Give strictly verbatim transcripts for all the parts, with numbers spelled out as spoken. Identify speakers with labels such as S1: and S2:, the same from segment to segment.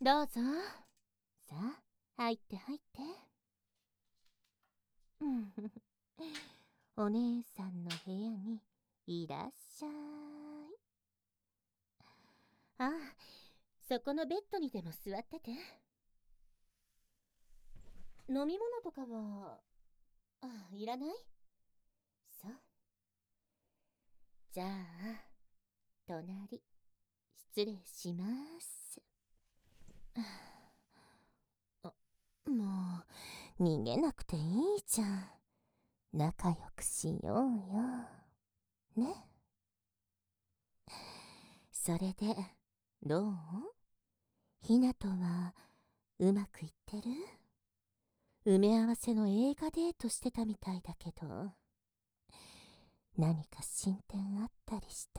S1: どうぞ。さあ、入って入って。うんお姉さんの部屋にいらっしゃい。ああ、そこのベッドにでも座ってて。飲み物とかは、あ、いらない？そう。じゃあ、隣、失礼します。あ、もう、逃げなくていいじゃん。仲良くしようよ。ね。それで、どう？ひなとは、うまくいってる？埋め合わせの映画デートしてたみたいだけど、何か進展あったりした？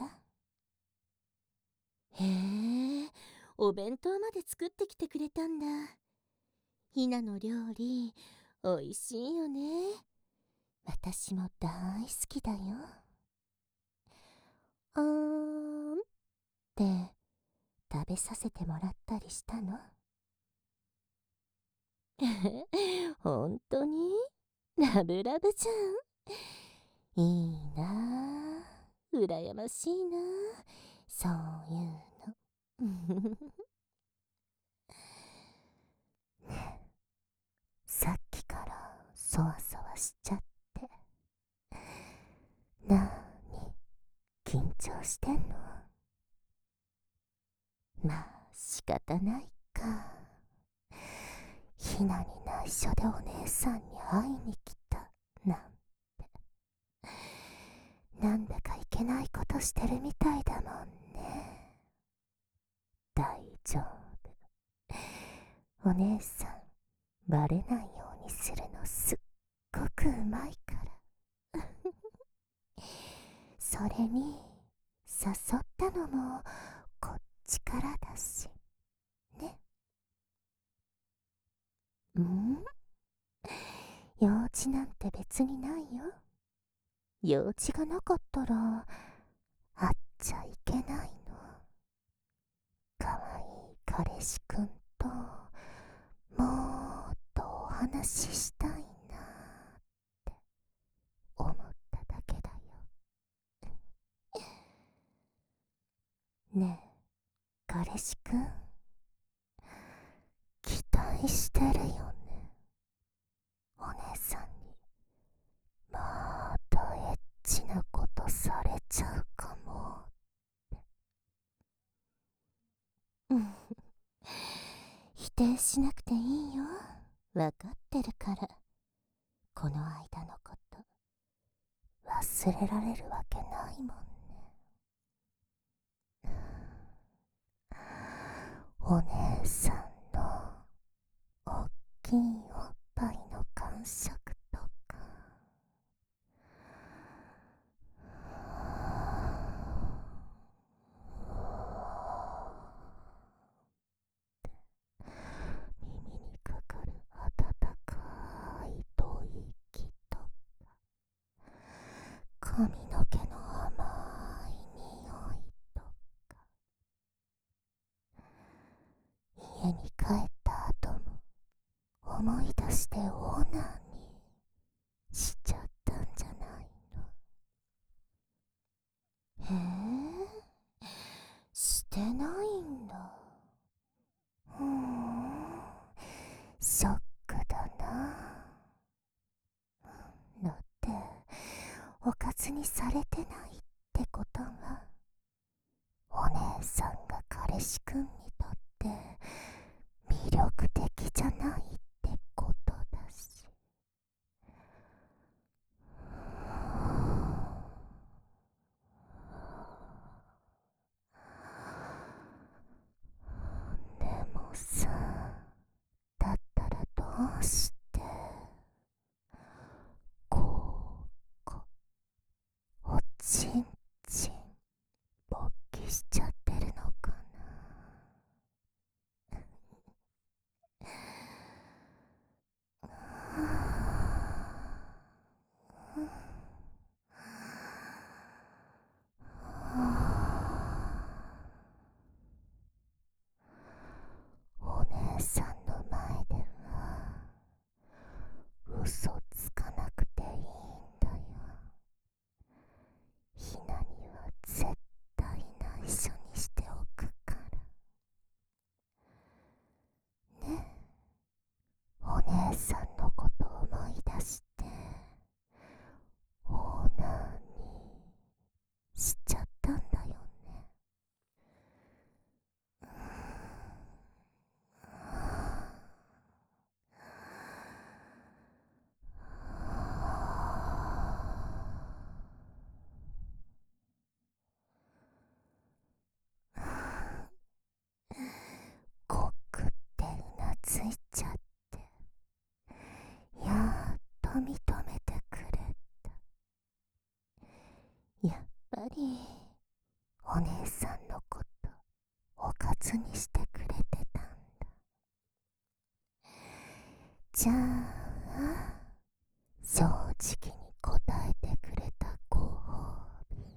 S1: へえ、お弁当まで作ってきてくれたんだ。ひなの料理、おいしいよね。私も大好きだよ。あーんって食べさせてもらったりしたの？本当にラブラブじゃん。いいなあ、羨ましいなあ、そういうの。ねえ、さっきからそわそわしちゃって。なーに、緊張してんの？まあ仕方ないか。ひなに内緒でお姉さんに会いに来たなんて、なんだかいけないことしてるみたいだもんね。大丈夫、お姉さんバレないようにするのすっごくうまいからそれに誘ったのもこっちからだしね。ん？用事なんて別にないよ。用事がなかったら会っちゃいけないの。かわいい彼氏くんともっとお話ししたいなって思っただけだよ。ねえ彼氏くん、期待してるよね。お姉さんにまたエッチなことされちゃうかもって。うん否定しなくていいよ。わかってるから。この間のこと忘れられるわけないもんね。お姉さんのおっきいおっぱいの感触とか、耳にかかる温かい吐息とか、髪の毛の甘い匂いとか、家に帰った後も思い出してオーナーにしちゃったんじゃないの？へえ、してないんだ。うーん、ショックだな。だっておかずにされてないってことは、お姉さんが彼氏くんにとって魅力的じゃないってことだし。でもさ、だったらどうしてこうこおちんちん勃起しちゃってるのかな。おにしてくれてたんだ。じゃあ正直に答えてくれたご褒美に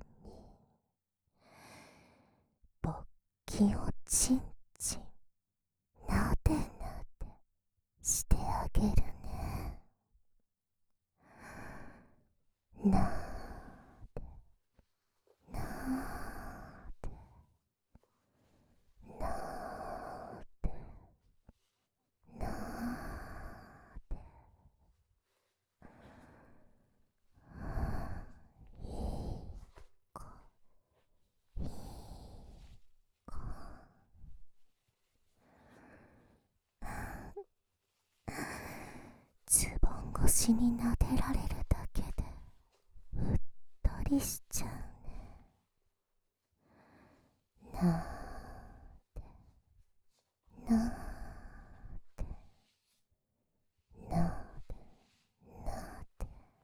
S1: 勃起をちんちんなでなでしてあげるね。なでなでなでなで、いい子いい子。ズボン越しに撫でられるだけでうっとりしちゃうね。なーでなーでなーでなーで、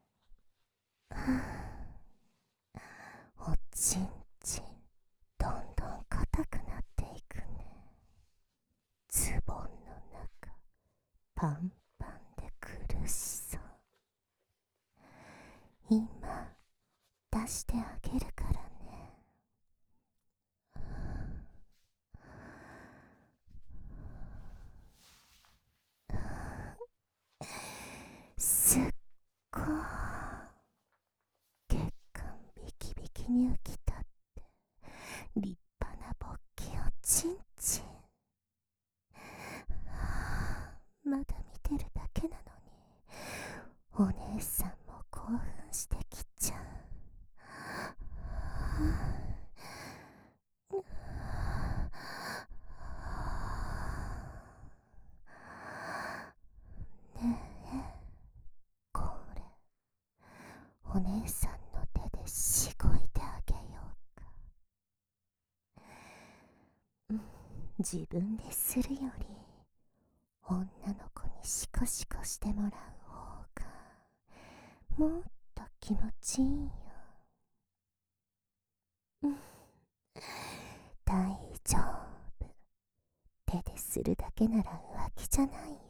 S1: おちんちんどんどん硬くなっていくね。ズボンの中パンパンで苦しそう。今出してあげるからね。すっごー、血管ビキビキに浮き立って立派な勃起をちんちん。まだ見てるだけなのにお姉さんも興奮してきちゃう。ねえ、これお姉さんの手でしごいてあげようか。うん、自分でするより女の子にシコシコしてもらう方がもっと気持ちいいよ。うん、大丈夫。手でするだけなら浮気じゃないよ。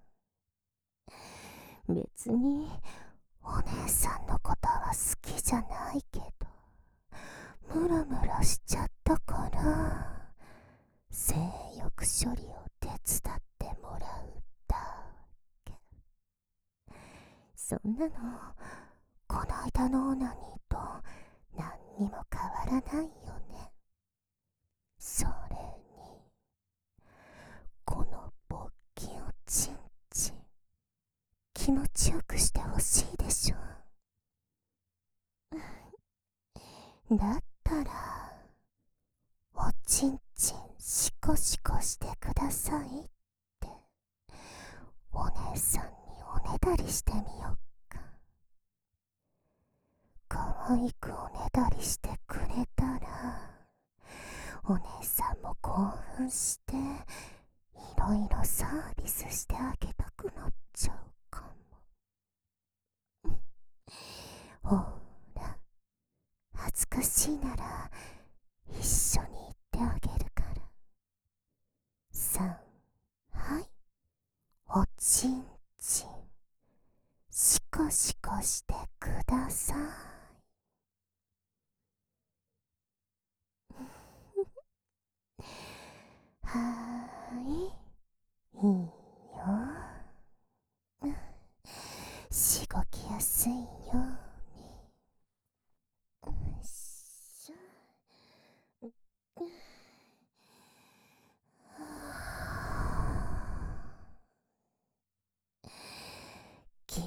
S1: 別にお姉さんのことは好きじゃないけど、ムラムラしちゃったから性欲処理を手伝ってもらうだけ。そんなのこないだのオナニーと何にも変わらないよね。それにこの勃起をちんちん気持ちよくしてほしいでしょ。だったらおちんちんシコシコしてくださいってお姉さんにおねだりしてみよっか。可愛くおねだりしてくれたらお姉さんも興奮していろいろサービスしてあげたくなっちゃうかも。ほら、恥ずかしいなら一緒に言ってあげるから。さん、はい、おちんちんシコシコしてください。はーい、いいよ。しごきやすいように。よいしょ。ぎゅ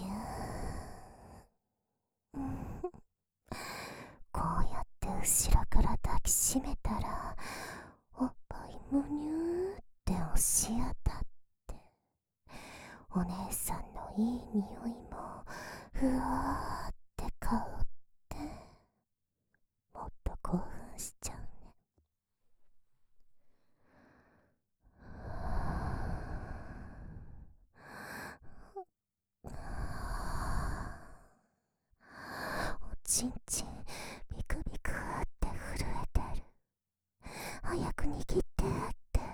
S1: ー。こうやって後ろから抱きしめたらおっぱいむにゅーって押し当たってお姉さんのいい匂いもふわーって香ってもっと興奮しちゃうね。おちんちんビクビクって震えてる。早く握ってって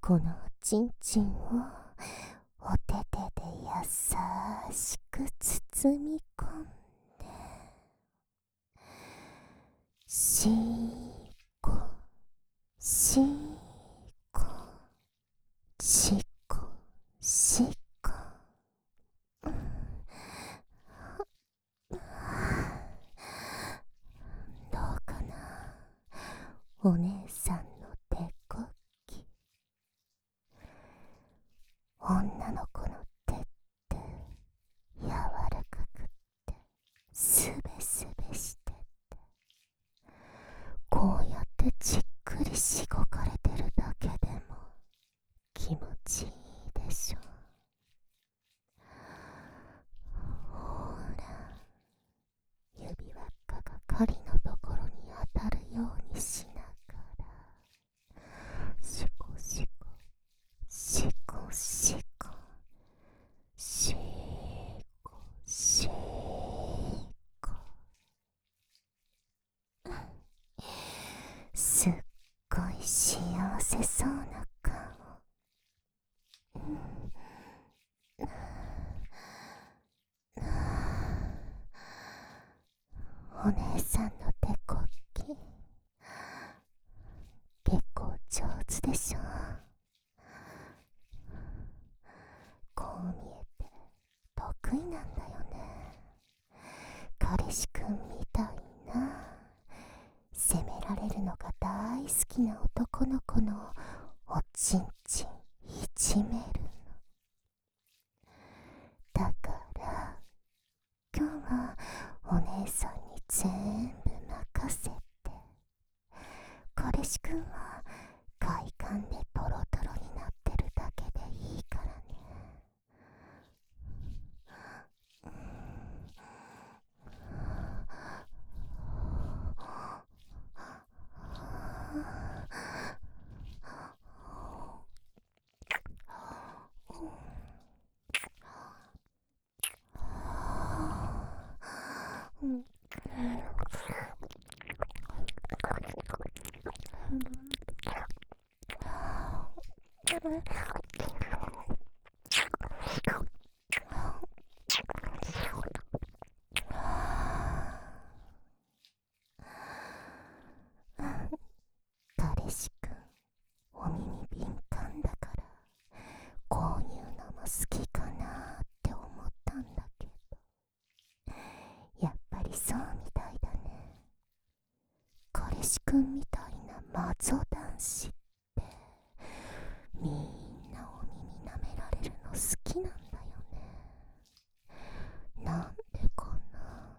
S1: このおちんちんをお手手で優しく包み込んで、しっこしっこしっこしっこ、どうかな、お姉さんの手こき。女の子の手って柔らかくってすべすべしてって、こうやってじっくりしごかれてるだけでも気持ちいいでしょ。ほら、指輪っかが針のところに当たるようにしながら、シコシコシコシコシコシコ、すっごい幸せそうな顔。お姉さんの手こき結構上手でしょ。こう見えて得意なんだよね。彼氏くんみたいな責められるのが大好きな男の子のおちんちんいじめるの。だから今日はお姉さんに全部任せて、彼氏くんは快感でトロトロになってるだけでいいからね。うん、彼氏くんお耳敏感だからこういうのも好きかなって思ったんだけど、やっぱりそうみたいだね。彼氏くんみたいなマゾ男子ってみんなお耳舐められるの好きなんだよね。なんでかな。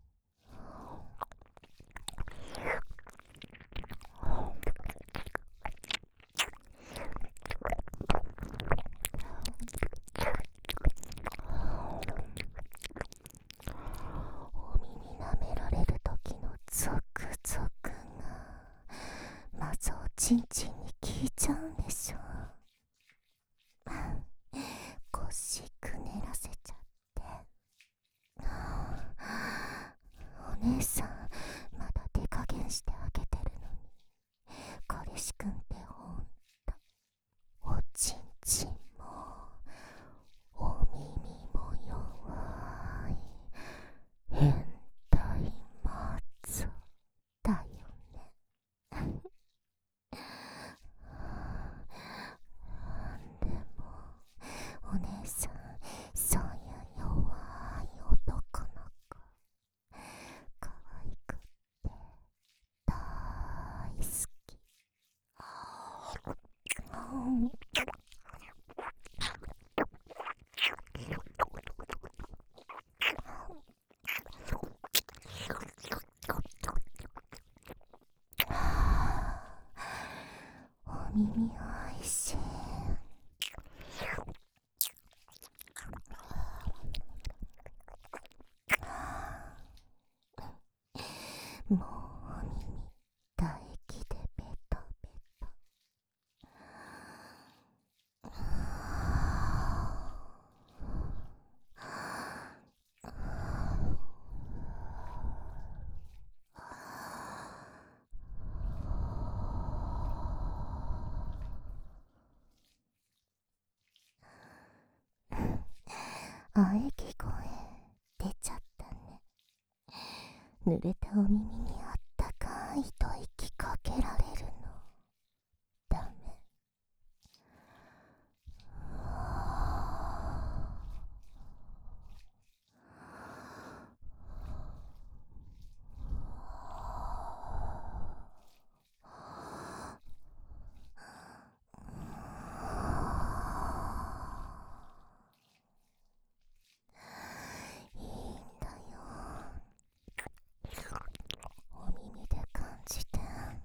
S1: お耳舐められる時のゾクゾクがまずおちんちんに効いちゃうんでしょ。腰くねらせちゃって、お姉さんまだ手加減してあげてるのに、彼氏くんってほんとおちんちんもお耳も弱い変態マゾだよね。でもお姉さんそういう弱い男の子可愛くって大好き。うんお耳おいしい。もうお耳唾液でベトベト。 喘ぎ声出ちゃったね。濡れたお耳にあったかい吐息かけられるのダメ。いいんだよ。お耳で感じて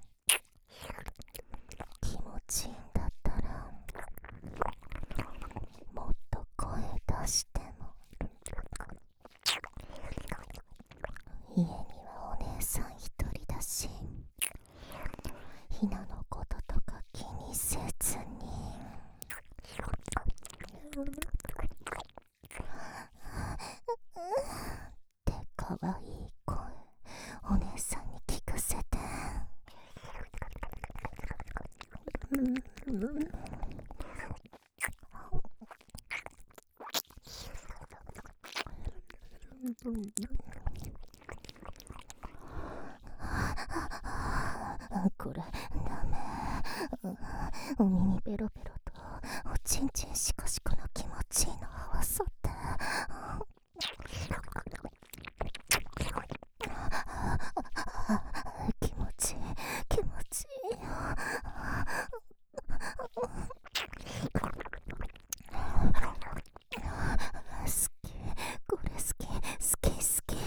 S1: 気持ちいいんだったらもっと声出しても。家にはお姉さん一人だし、ひなのこととか気にせずに。ってかわいい声お姉さんに聞かせて。これダメ。お耳ペロペロとおちんちんシコシコの気持ちいいの合わさって。気持ちいい気持ちいい。好き、これ好き、好き好き。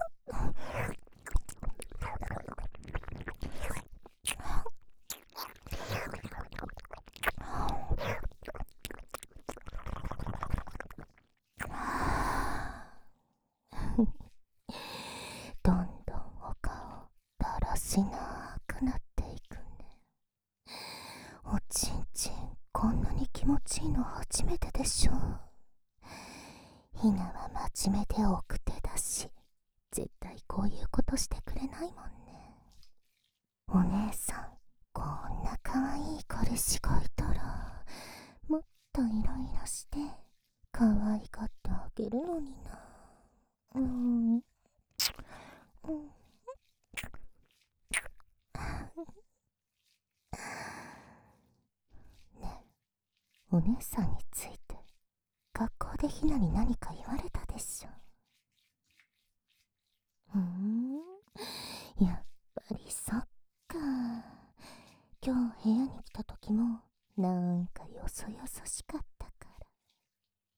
S1: どんどんお顔だらしなくなっていくね。おちんちんこんなに気持ちいいの初めてでしょ。ひなは真面目で奥手だし、絶対こういうことしてくれないもんね。お姉さん、こんな可愛い彼氏がいたらもっとイライラして可愛がってあげるのにな。うーん、うん、ねえ、お姉さんについて学校でひなに何か言われたでしょ。うーん、やっぱりそっか。今日部屋に来た時もなんかよそよそしかったから。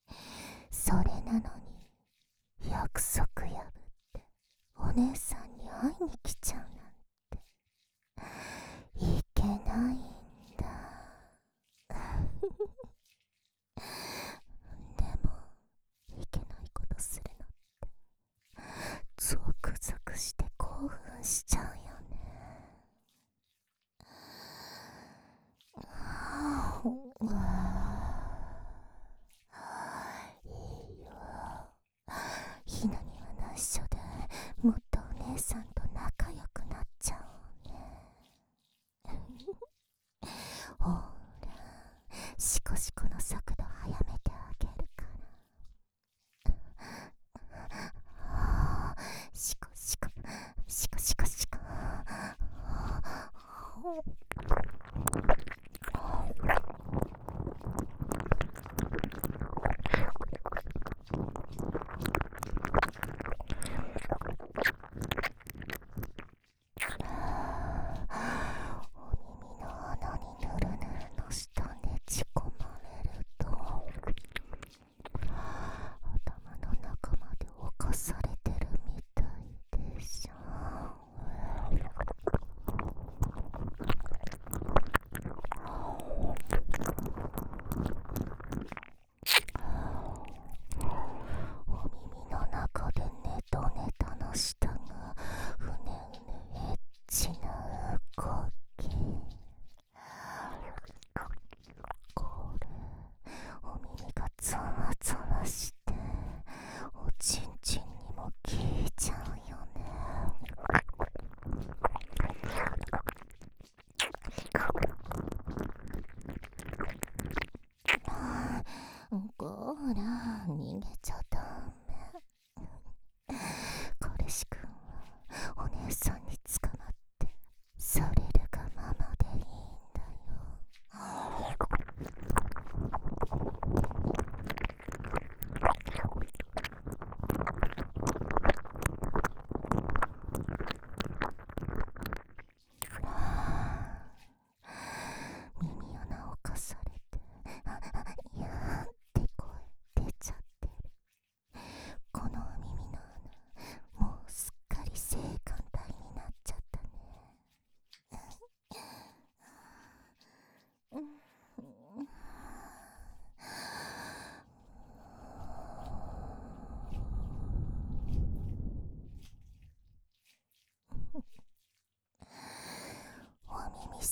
S1: それなのに約束破ってお姉さんに会いに来ちゃうなんていけないんだ。でもいけないことするのってゾクゾクして興奮しちゃうよね。いいよ。ひなには内緒でもっとお姉さんと仲良くなっちゃおうね。ほら、シコシコの速度速めてあげるから。シコシコシコシコシコ。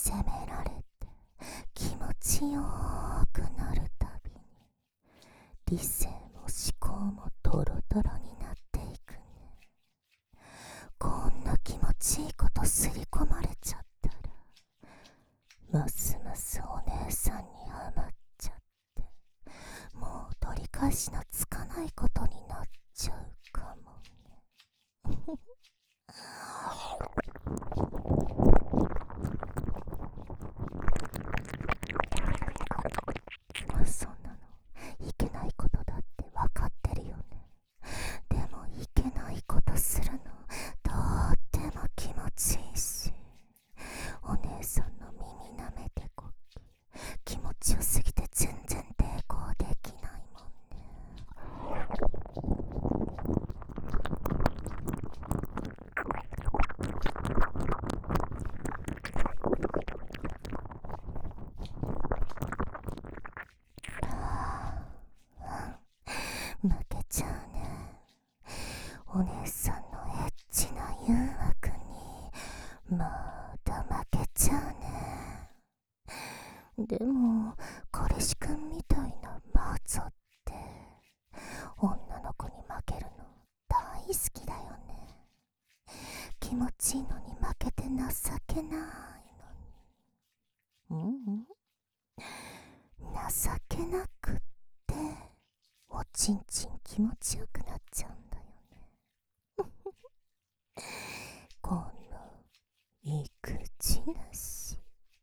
S1: 責められて気持ちよくなるたびに理性も思考もドロドロになっていくね。こんな気持ちいいことすり込まれちゃったらますますお姉さんにハマっちゃってもう取り返しのつかないことになっちゃうかもね。そんなのいけないことだって分かってるよね。でもいけないことするのとっても気持ちいいし、お姉さんの耳舐めてこき気持ちよすぎて全然抵抗できないもんね。負けちゃうね。お姉さんのエッチな誘惑にまだ負けちゃうね。でも彼氏くんみたいなマゾって女の子に負けるの大好きだよね。気持ちいいのに負けて情けないのに。うんうん情けなくっておちんちん気持ちよくなっちゃうんだよね。この育児なし。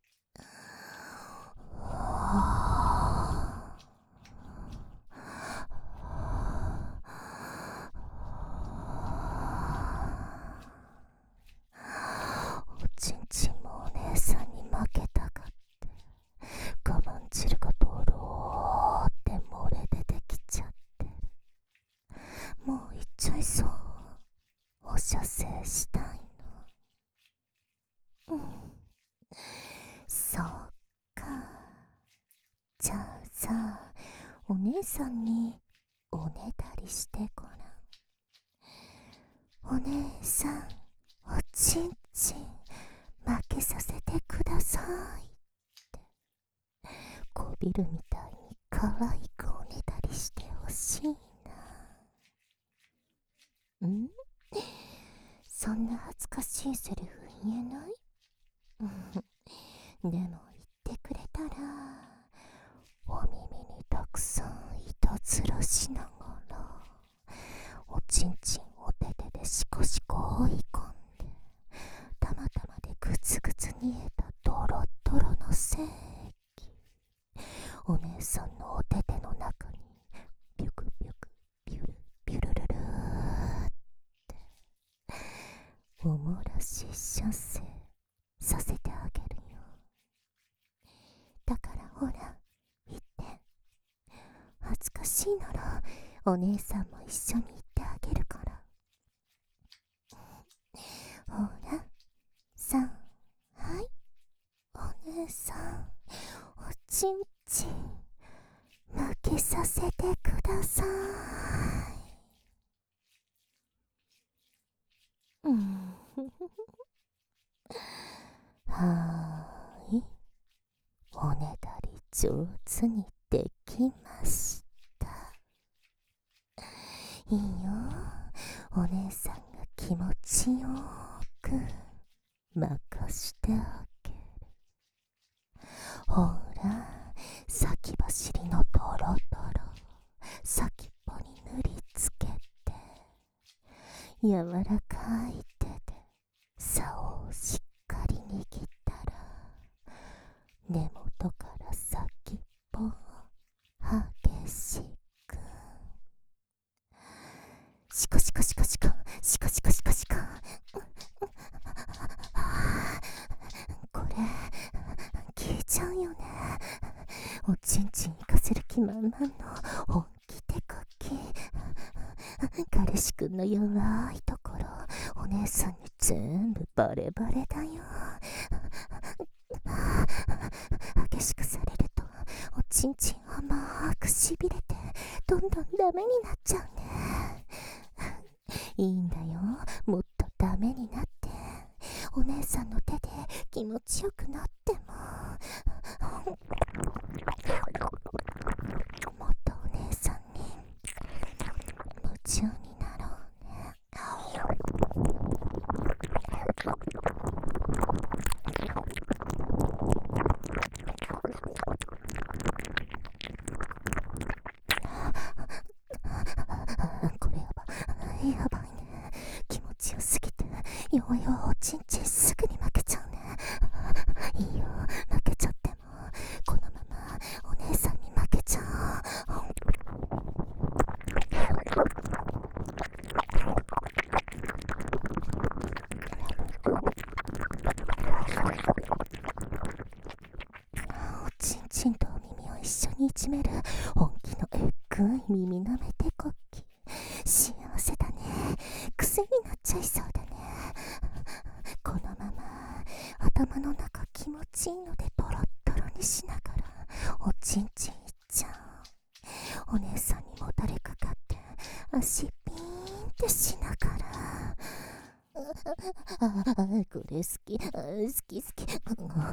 S1: おちんちんもお姉さんに負けたかって我慢汁がドローって漏れ出てきちゃってる。もう行っちゃいそう。お射精したいの。うん、そうか。じゃあさ、お姉さんにおねだりしてごらん。お姉さん、おちんちん負けさせてくださいってこびるみたいに可愛くおねだりしてほしいな。んそんな恥ずかしいセリフ言えない？でも言ってくれたらお耳にたくさんいたずらしながらおちんちんお手手でシコシコ追い込んでたまたまでグツグツ煮えたドロドロの精液お姉さんのお手手の中にビュクビュクビュルビュルルルーっておもらし射精させてあげるよ。だからほら言って恥ずかしいならお姉さんも一緒に言ってあげるから。ほらさんはいお姉さんおちんちん負けさせてください。うんはーいおねだり上手にできました。いいよお姉さんが気持ちよく任してあげる。ほら先走りのドロドロ先っぽに塗りつけて柔らかい手で竿をしっかり握ったら根元から先っぽを激しくシコシコシコシコシコシコシコシコこれ消えちゃうよね。おちんちん行かせる気満々の本気でこき彼氏くんの弱いところお姉さんに全部バレバレだよ。激しくされるとおちんちん甘くしびれてどんどんダメになっちゃうね。いいんだよもっとダメになってお姉さんの手で気持ちよくなっても中になろうね。これやばやばいね。気持ちよすぎてようようおちんちんすぐに負けちゃうね。いいよ、負けちゃってもこのままお姉さんに負けちゃう。おちんちんとお耳を一緒にいじめる本気のえっぐい耳なめてこっき。幸せだね。癖になっちゃいそうだね。このまま頭の中気持ちいいのでトロットロにしながらおちんちんいっちゃう。お姉さんにもたれかかって足ピーンってしながらああ、これ好き、好き好き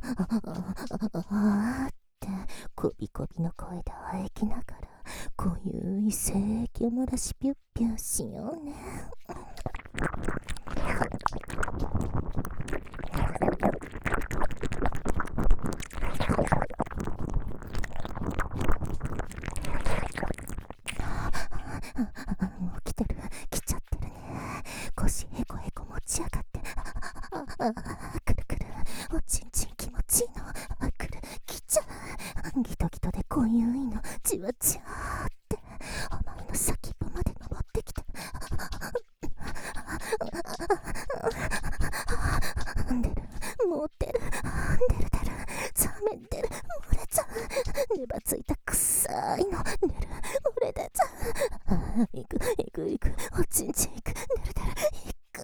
S1: あーってこびこびの声であえきながらこういう精液を漏らしピュッピュッしようね。もう来てる、来ちゃってるね。腰へこへこ持ち上がってあああくるくるおちんちん気持ちいいの。あくる来ちゃう。ギトギトでこういういのじわじわーって甘いの先っぽまで登ってきて出る、もう出る、出る出る、冷め出る、漏れちゃう。粘ついたくさいの出る、漏れ出ちゃう。ああ、いくいくいく、おちんちんいく、出る出る、いく。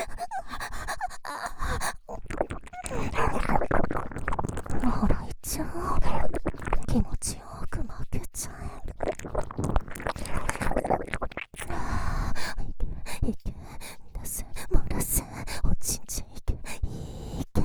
S1: ほらいっちゃう。気持ちよく負けちゃえ。いけいけ、出せ漏らせ、おちんちんいけいけ。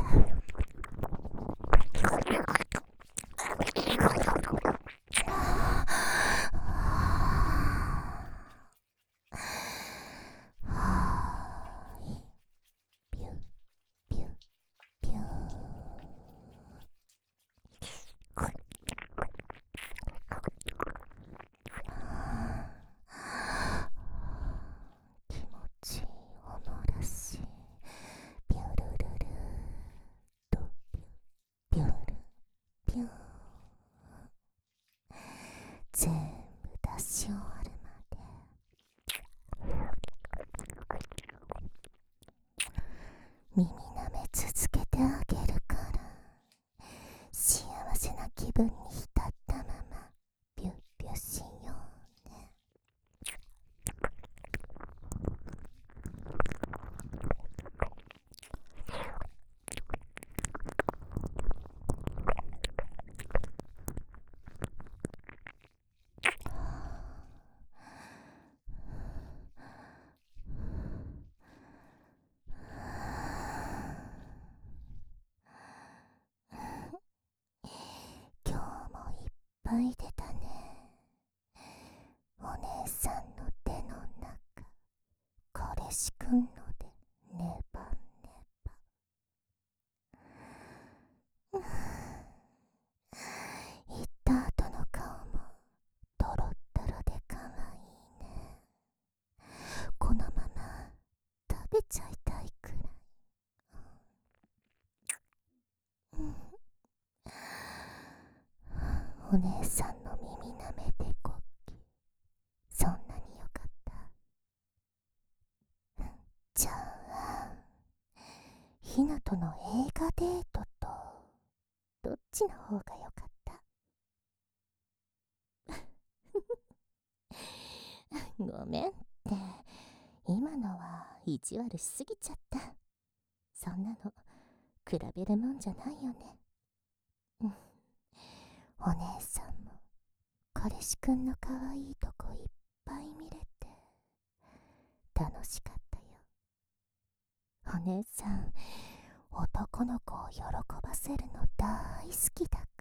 S1: ピュピュピュ気持ちいいお漏らしピュルルルとピュピュルピュ全部出し終わるまで耳なめ続けてあげるから、幸せな気分に浸ったままピュッピュしようね。今日もいっぱい出たね。お姉さんの手の中、彼氏くんのでネバネバ。行った後の顔もトロットロでかわいいね。このまま食べちゃいたいくらい。うん、お姉さんの耳なめてこっき、そんなによかった。じゃあひなとの映画デートとどっちの方がよかった？ごめんって、今のは意地悪しすぎちゃった。そんなの比べるもんじゃないよね。うん、お姉さんも彼氏くんの可愛いとこいっぱい見れて楽しかったよ。お姉さん、男の子を喜ばせるの大好きだから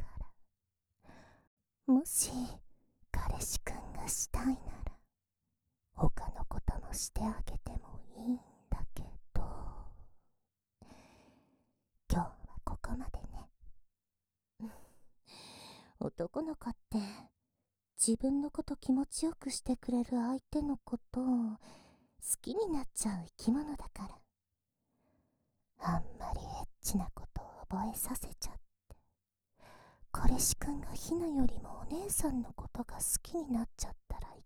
S1: 。もし彼氏くんがしたいなら他の子してあげてもいいんだけど、今日はここまでね。男の子って自分のこと気持ちよくしてくれる相手のことを好きになっちゃう生き物だから、あんまりエッチなことを覚えさせちゃって、彼氏くんがひなよりもお姉さんのことが好きになっちゃったらい